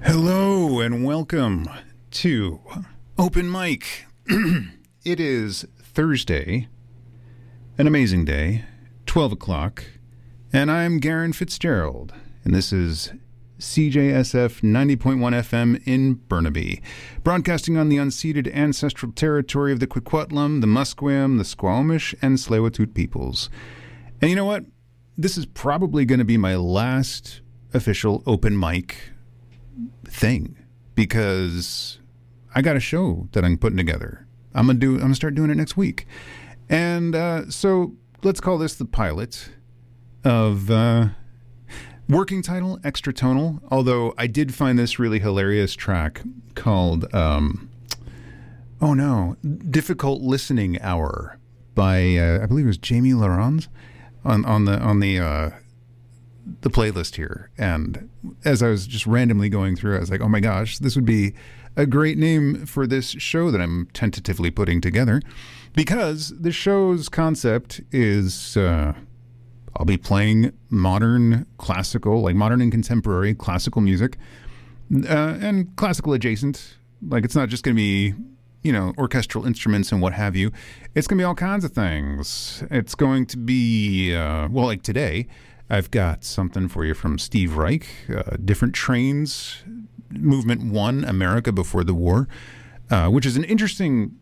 Hello and welcome to Open Mic. It is Thursday, an amazing day, 12 o'clock, and I'm Garen Fitzgerald, and this is CJSF 90.1 FM in Burnaby, broadcasting on the unceded ancestral territory of the Kwikwetlam, the Musqueam, the Squamish, and Tsleil-Waututh peoples. And you know what? This is probably going to be my last official Open Mic thing, because I got a show that I'm putting together. I'm gonna start doing it next week, and so let's call this the pilot of working title Extratonal. Although I did find this really hilarious track called Difficult Listening Hour by I believe it was Jamie Laurent on the playlist here. And as I was just randomly going through, I was like, oh my gosh, this would be a great name for this show that I'm tentatively putting together, because the show's concept is I'll be playing modern classical, like modern and contemporary classical music, and classical adjacent. Like, it's not just going to be, orchestral instruments and what have you. It's going to be all kinds of things. It's going to be, like today, I've got something for you from Steve Reich, Different Trains, Movement 1, America Before the War, which is an interesting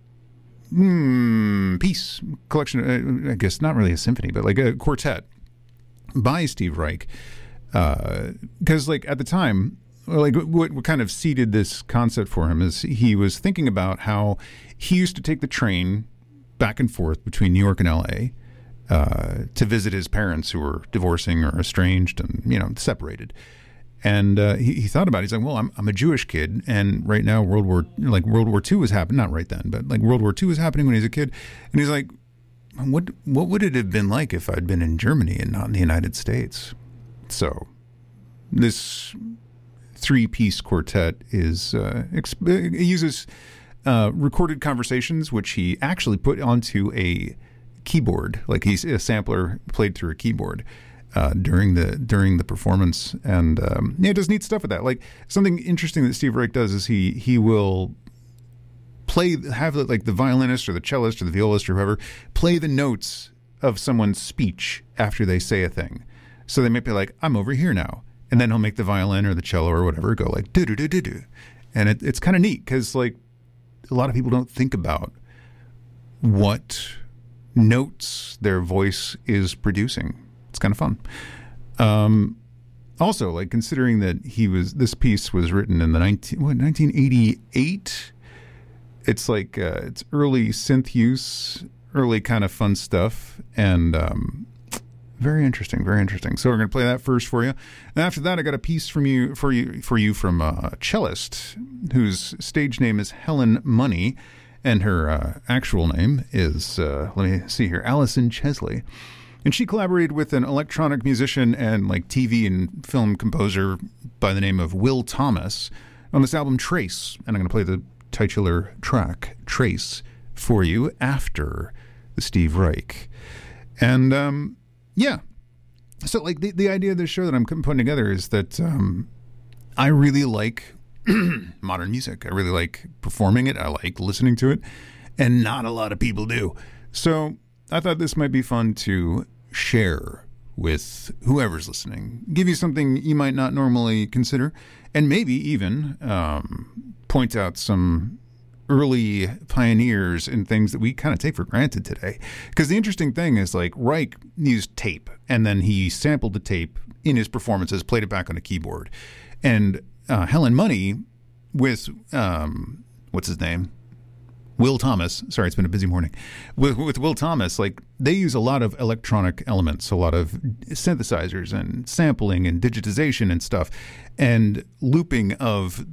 piece, collection, I guess not really a symphony, but like a quartet by Steve Reich. Because at the time, what kind of seeded this concept for him is he was thinking about how he used to take the train back and forth between New York and L.A., to visit his parents who were divorcing or estranged and, separated. And he thought about it. He's like, well, I'm a Jewish kid, and right now World War II was happening. Not right then, but World War II was happening when he was a kid. And he's like, what would it have been like if I'd been in Germany and not in the United States? So this three-piece quartet is it uses recorded conversations, which he actually put onto a keyboard, like he's a sampler played through a keyboard during the performance, and it does neat stuff with that. Like, something interesting that Steve Reich does is he will have the violinist or the cellist or the violist or whoever play the notes of someone's speech after they say a thing. So they might be like, I'm over here now, and then he'll make the violin or the cello or whatever go like do do do do do, and it's kind of neat because a lot of people don't think about what notes their voice is producing. It's kind of fun. Also, considering that this piece was written in the 1988. It's it's early synth use, early kind of fun stuff, and very interesting, very interesting. So we're going to play that first for you, and after that, I got a piece for you from a cellist whose stage name is Helen Money. And her actual name is, let me see here, Allison Chesley. And she collaborated with an electronic musician and TV and film composer by the name of Will Thomas on this album Trace. And I'm going to play the titular track, Trace, for you after the Steve Reich. And, so the idea of this show that I'm putting together is that I really like modern music. I really like performing it. I like listening to it, and not a lot of people do. So I thought this might be fun to share with whoever's listening, give you something you might not normally consider, and maybe even point out some early pioneers in things that we kind of take for granted today. Because the interesting thing is, Reich used tape, and then he sampled the tape in his performances, played it back on a keyboard. And Helen Money with, what's his name? Will Thomas. Sorry, it's been a busy morning. With Will Thomas, they use a lot of electronic elements, a lot of synthesizers and sampling and digitization and stuff, and looping of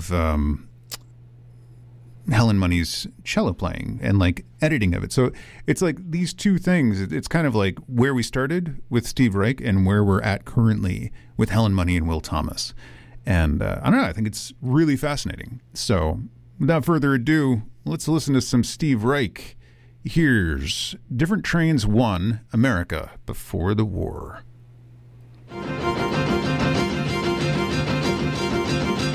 Helen Money's cello playing and editing of it. So it's these two things. It's kind of where we started with Steve Reich and where we're at currently with Helen Money and Will Thomas. And I don't know, I think it's really fascinating. So without further ado, let's listen to some Steve Reich. Here's Different Trains 1, America Before the War.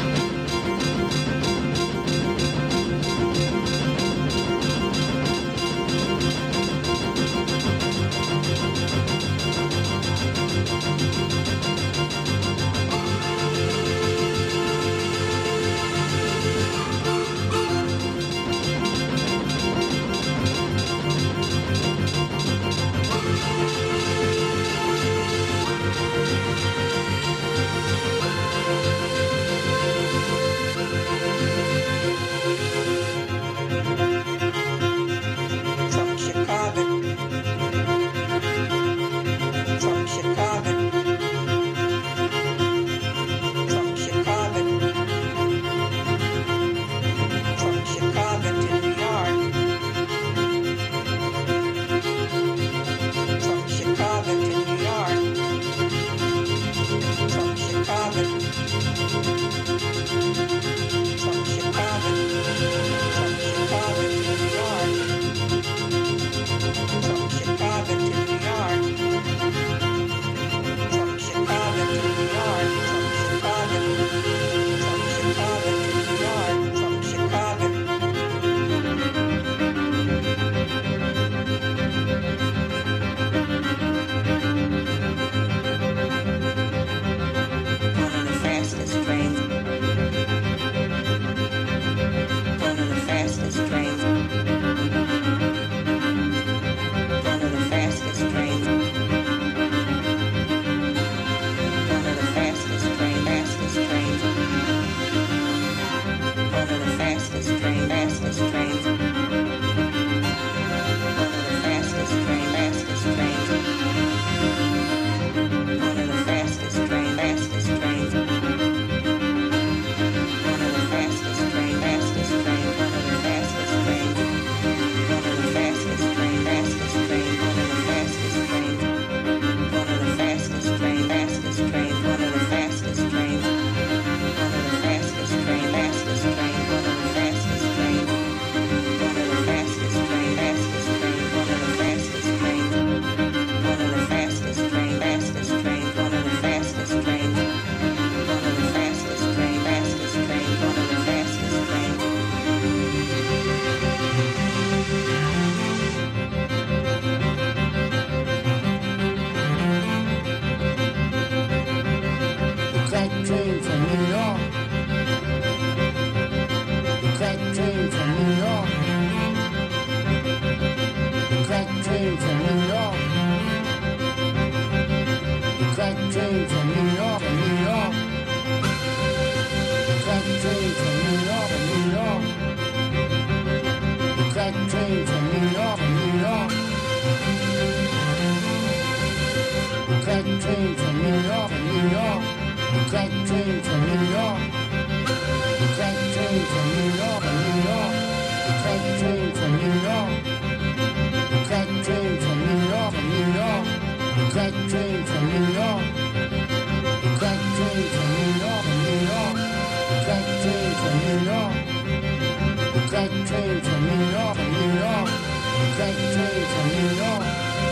train from New York to New York. Crack train from New York. Crack train from New York to New York. Crack train from New York. Crack train from New York to New York. Crack train from New York. Crack train from New York to New York. Crack train from New York. Crack train from New York to New York. Crack train from New York.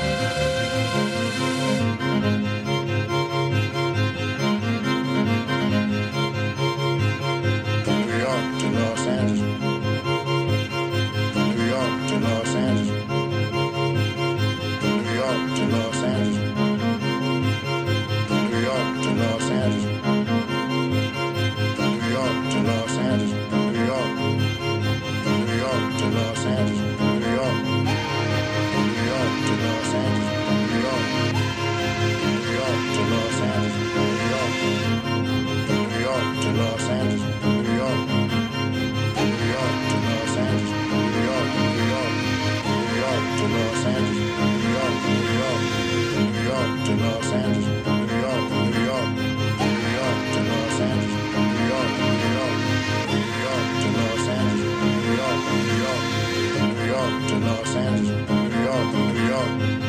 From New York to Los Angeles. From New York to Los Angeles. From New York to Los Angeles. From New York to Los Angeles. From New York to Los Angeles. From New York. From New York to Los Angeles. From New York. From New York to Los Angeles. From New York. From New York to Los Angeles. From New York. From New York to Los Angeles. From New York. From New York to Los Angeles. From New York. New York. New York to Los Angeles. From New York. New York. New York to Los Angeles. From New York. New York. New York to Los Angeles. From New York. New York. New York to Los Angeles. From New York. New York. New York to Los Angeles. From New York. New York.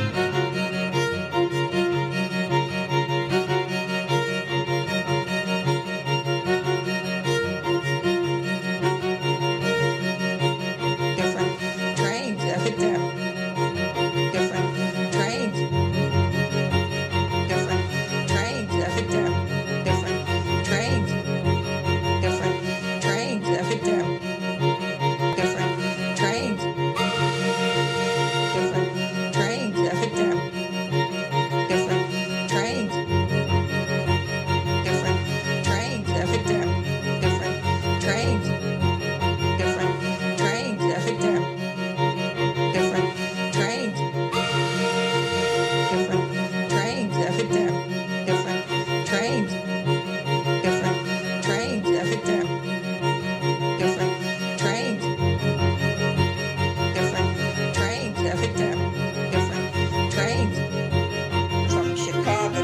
Different trains every day. Different trains. Different trains every day. Different trains. Different trains every day. Different trains. Different trains every day. Different trains. Different trains every day. Different trains. Different trains every day. Different trains. Different trains every day. Different trains. Different trains every day. Different trains. Different trains every day. Different trains. From Chicago.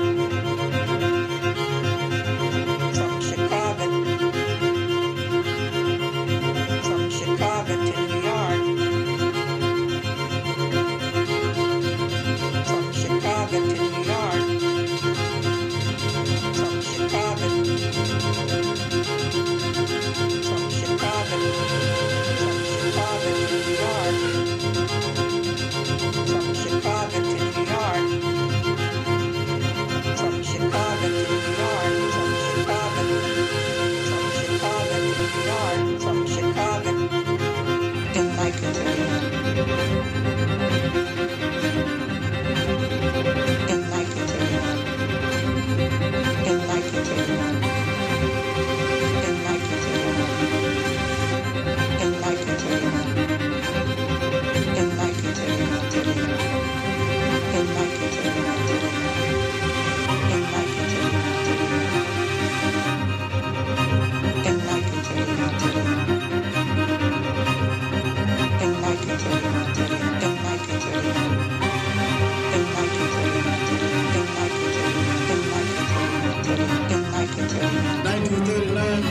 From Chicago. From Chicago to New York. From Chicago to New York. From Chicago. From Chicago. From Chicago to New York. From Chicago to New York. From Chicago to New York. From Chicago. From Chicago to New York. From Chicago. In my country. In my country. In my country. In my country. In my country. In my country. In my country. In my country. In my country. In my country. In my country. In my country. In my country. In my country. 1939.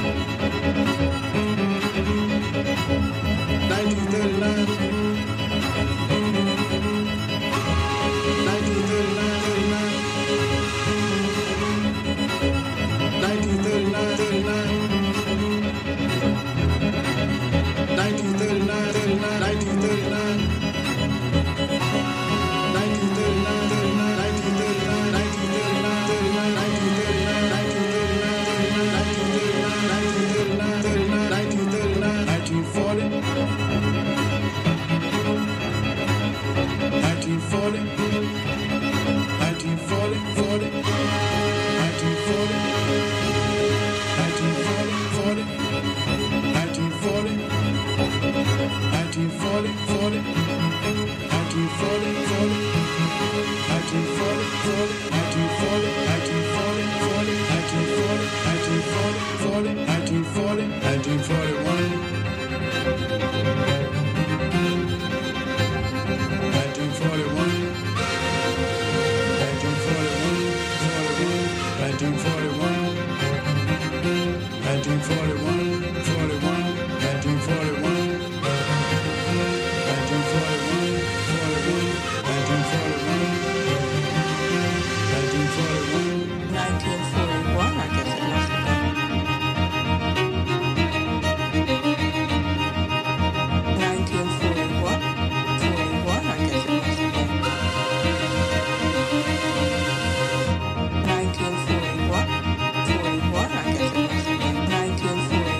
1939. 1941, 41, 1941. 1941, 41, 1941. 1941. 1941, I guess it must have been. 1941, 41, I guess it must have been. 1941, 41, I guess it must have been. 1941.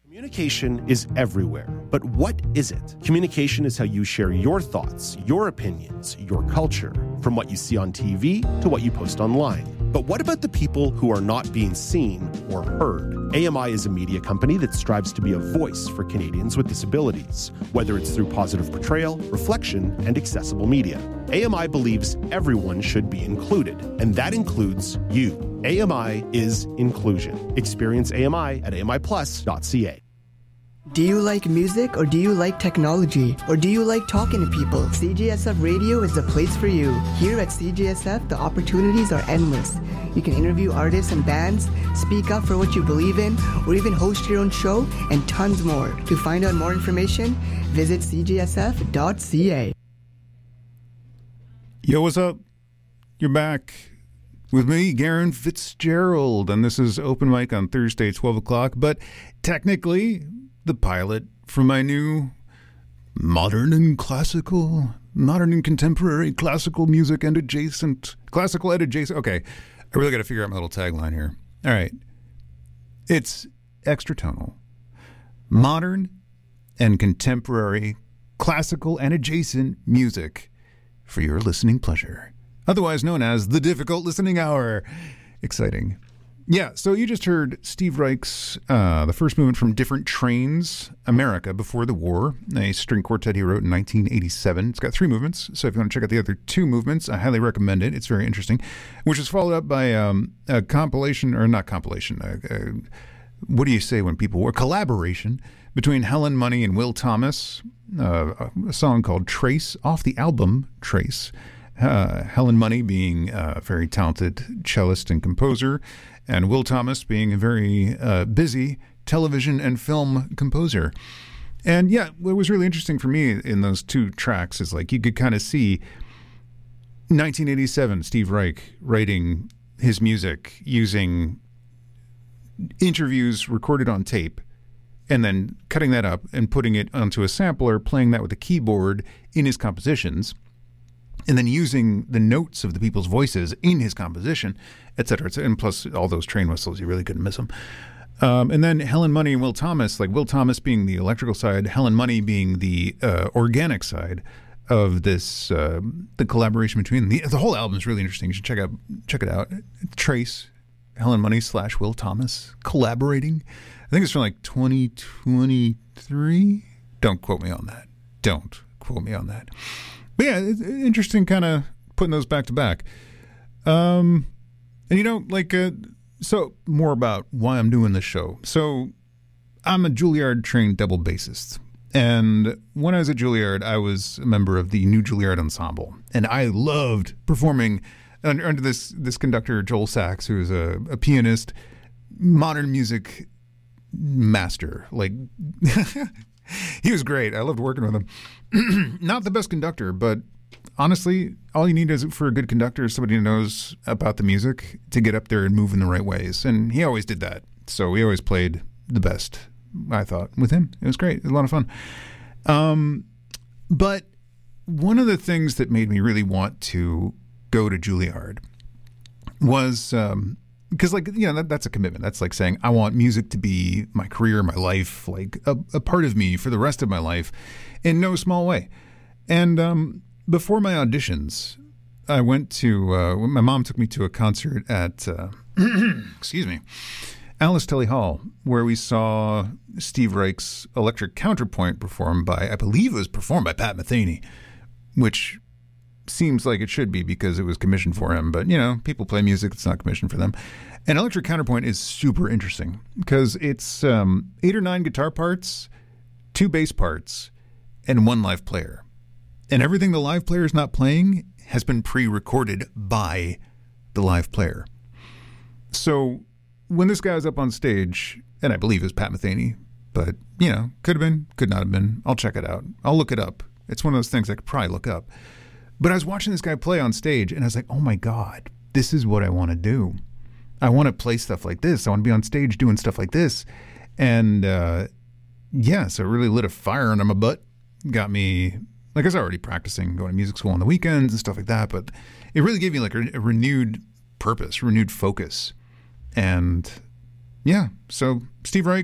Communication is everywhere, but what is it? Communication is how you share your thoughts, your opinions, your culture, from what you see on TV to what you post online. But what about the people who are not being seen or heard? AMI is a media company that strives to be a voice for Canadians with disabilities, whether it's through positive portrayal, reflection, and accessible media. AMI believes everyone should be included, and that includes you. AMI is inclusion. Experience AMI at amiplus.ca. Do you like music, or do you like technology, or do you like talking to people? CJSF Radio is the place for you. Here at CJSF, the opportunities are endless. You can interview artists and bands, speak up for what you believe in, or even host your own show, and tons more. To find out more information, visit cjsf.ca. Yo, what's up? You're back with me, Garen Fitzgerald, and this is Open Mic on Thursday, 12 o'clock, but technically the pilot for my new modern and contemporary classical music and adjacent, okay, I really got to figure out my little tagline here. All right. It's extra tonal, modern and contemporary, classical and adjacent music for your listening pleasure, otherwise known as the Difficult Listening Hour. Exciting. Yeah, so you just heard Steve Reich's the first movement from Different Trains, America Before the War, a string quartet he wrote in 1987. It's got 3 movements, so if you want to check out the other 2 movements, I highly recommend it. It's very interesting, which is followed up by a compilation, or not compilation, what do you say when people work? Collaboration between Helen Money and Will Thomas, a song called Trace, off the album Trace. Helen Money being a very talented cellist and composer, and Will Thomas being a very busy television and film composer. And yeah, what was really interesting for me in those 2 tracks is like you could kind of see 1987 Steve Reich writing his music using interviews recorded on tape and then cutting that up and putting it onto a sampler, playing that with a keyboard in his compositions, and then using the notes of the people's voices in his composition, et cetera, and plus all those train whistles, you really couldn't miss them. And then Helen Money and Will Thomas, like Will Thomas being the electrical side, Helen Money being the organic side of this, the collaboration between them. The whole album is really interesting. You should check it out. Trace, Helen Money / Will Thomas collaborating. I think it's from like 2023. Don't quote me on that. But yeah, it's interesting kind of putting those back to back. And so more about why I'm doing this show. So I'm a Juilliard trained double bassist. And when I was at Juilliard, I was a member of the New Juilliard Ensemble. And I loved performing under this conductor, Joel Sachs, who is a pianist, modern music master. Like, he was great. I loved working with him. Not the best conductor, but honestly, all you need for a good conductor is somebody who knows about the music to get up there and move in the right ways. And he always did that. So we always played the best, I thought, with him. It was great. It was a lot of fun. But one of the things that made me really want to go to Juilliard was because, that's a commitment. That's like saying, I want music to be my career, my life, like a part of me for the rest of my life in no small way. And before my auditions, I went to, my mom took me to a concert at, excuse me, Alice Tully Hall, where we saw Steve Reich's Electric Counterpoint performed by, I believe it was performed by Pat Metheny, which seems like it should be because it was commissioned for him. But, people play music that's not commissioned for them. And Electric Counterpoint is super interesting because it's 8 or 9 guitar parts, 2 bass parts, and 1 live player. And everything the live player is not playing has been pre-recorded by the live player. So when this guy was up on stage, and I believe it was Pat Metheny, but, could have been, could not have been. I'll check it out. I'll look it up. It's one of those things I could probably look up. But I was watching this guy play on stage, and I was like, oh my God, this is what I want to do. I want to play stuff like this. I want to be on stage doing stuff like this. And, so it really lit a fire under my butt. Got me, like I was already practicing, going to music school on the weekends and stuff like that, but it really gave me like a renewed purpose, renewed focus. And, so Steve Reich,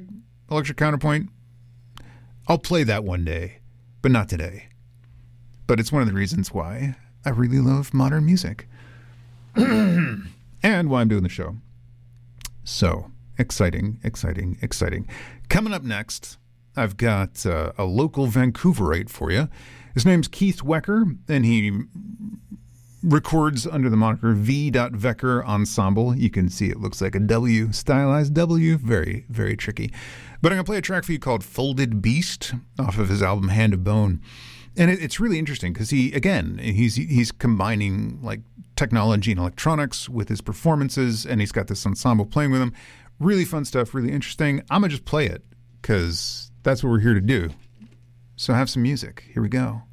Electric Counterpoint. I'll play that one day, but not today. But it's one of the reasons why I really love modern music. And why I'm doing the show. So, exciting. Coming up next, I've got a local Vancouverite for you. His name's Keith Wecker, and he records under the moniker V.Wecker Ensemble. You can see it looks like a W, stylized W. Very, very tricky. But I'm going to play a track for you called Folded Beast off of his album Hand of Bone. And it's really interesting because he's combining like technology and electronics with his performances, and he's got this ensemble playing with him. Really fun stuff, really interesting. I'm going to just play it because that's what we're here to do. So have some music. Here we go.